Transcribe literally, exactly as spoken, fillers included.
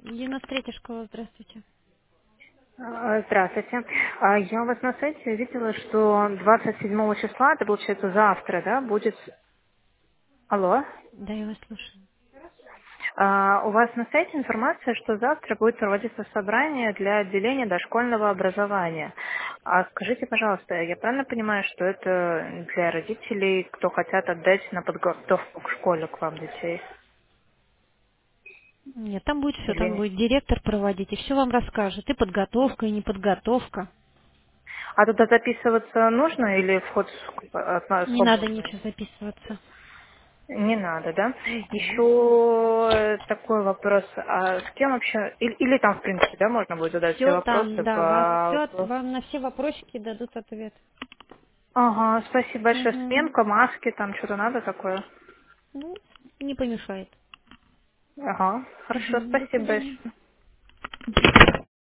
девяносто третья школа, здравствуйте. А, Здравствуйте. А, Я у вас на сайте видела, что двадцать седьмого числа, это получается завтра, да, будет... Алло? Да, я вас слушаю. А, У вас на сайте информация, что завтра будет проводиться собрание для отделения дошкольного образования. А скажите, пожалуйста, я правильно понимаю, что это для родителей, кто хотят отдать на подготовку к школе к вам детей? Нет, там будет все, там Или... будет директор проводить и все вам расскажет. И подготовка, и неподготовка. А туда записываться нужно или вход ск- э, Не надо свободный? ничего записываться. Не надо, да? Мгм. Еще такой вопрос, а с кем вообще, или, или там, в принципе, да, можно будет задать все Все вопросы там, да, вам по... все, по- вам на все вопросики дадут ответ. Ага, спасибо большое. Угу. Сменка, маски, там что-то надо такое? Ну, не помешает. Ага, хорошо, Угу. До спасибо свидания. большое.